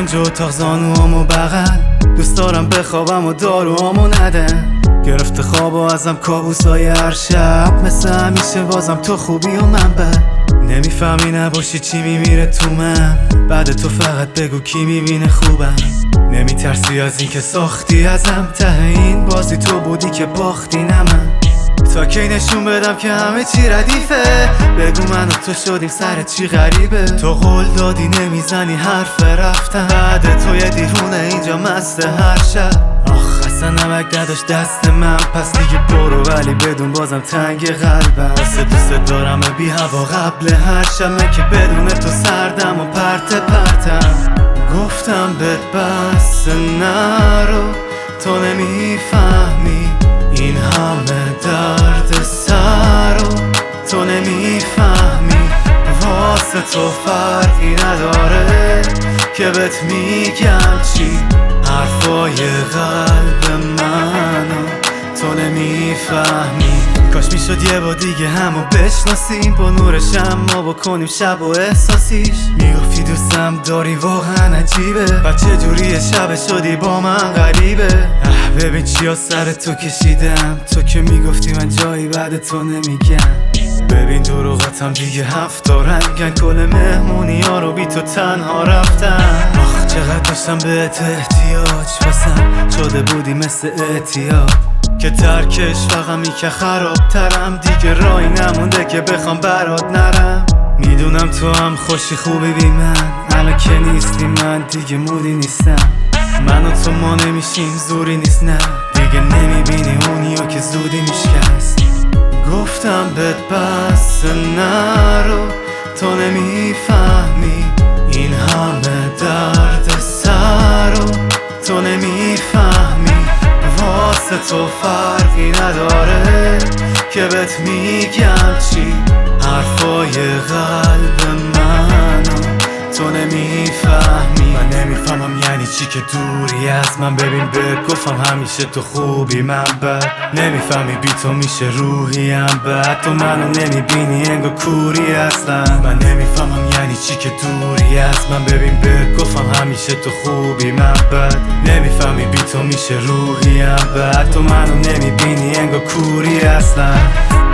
کنج اتاق زانوامو بغل، دوست دارم بخوابم و داروامو ندن. گرفته خواب و ازم کابوسای هر شب، مثل همیشه بازم تو خوبی و من بد. نمیفهمی نباشی چی میمیره تو من، بعد تو فقط بگو کی میبینه خوبم. نمیترسی از این که ساختی ازم، ته این بازی تو بودی که باختی نه من. تا کی نشون بدم که همه چی ردیفه، بگو من و تو شدیم سرت چی غریبه. تو قول دادی نمیزنی حرف رفتن، بعد تو یه دیوونه اینجا مست هر شب. آخ اصلا نمک نداشت دست من، پس دیگه برو ولی بدون بازم تنگ قلبم. واسه دوست دارم بی هوا قبل هر شب، من که بدون تو سردم و پرتم. گفتم بهت بس نرو، تو نمیفهمی این همه درد سر رو، تو نمیفهمی. واسه تو فرقی نداره که بهت میگم چی، حرفای قلب منو تو نمیفهمی. کاش میشد یه با دیگه همو بشناسیم، با نور شمع بکنیم شب و احساسیش. میگفتی دوستم داری واقعا عجیبه، بچه جوری شب شدی با من غریبه. ببین چیا سر تو کشیدم، تو که میگفتی من جایی بعد تو نمیگم. ببین دروغاتم دیگه 7 رنگن، کل مهمونی ها رو بی تو تنها رفتم. آخ چقدر داشتم بهت احتیاج، واسم شده بودی مثل اعتیاد، که ترکش فقمی که خرابترم. دیگه راهی نمونده که بخوام برات نرم. میدونم تو هم خوشی خوبی بی من، الان که نیستی من دیگه مودی نیستم. من و تو ما نمیشیم زوری نیست نه، دیگه نمیبینی اونیو که زودی میشکست. گفتم بهت بس نرو، تو نمیفهمی این همه درد سر رو، تو نمیفهمی. واسه تو فرقی نداره که بهت میگم چی، حرفای قلب منو تو نمیفهمی. من نمیفهمم یعنی چی که دوری از من، ببین بهت گفتم همیشه تو خوبی من بد. نمیفهمی بی تو میشه روحیم بد، تو منو نمیبینی انگار کوری اصلا. من نمیفهمم یعنی چی که دوری از من، ببین بهت گفتم همیشه تو خوبی من بد. نمیفهمی بی تو میشه روحیم بد، تو منو نمیبینی انگار کوری اصلا.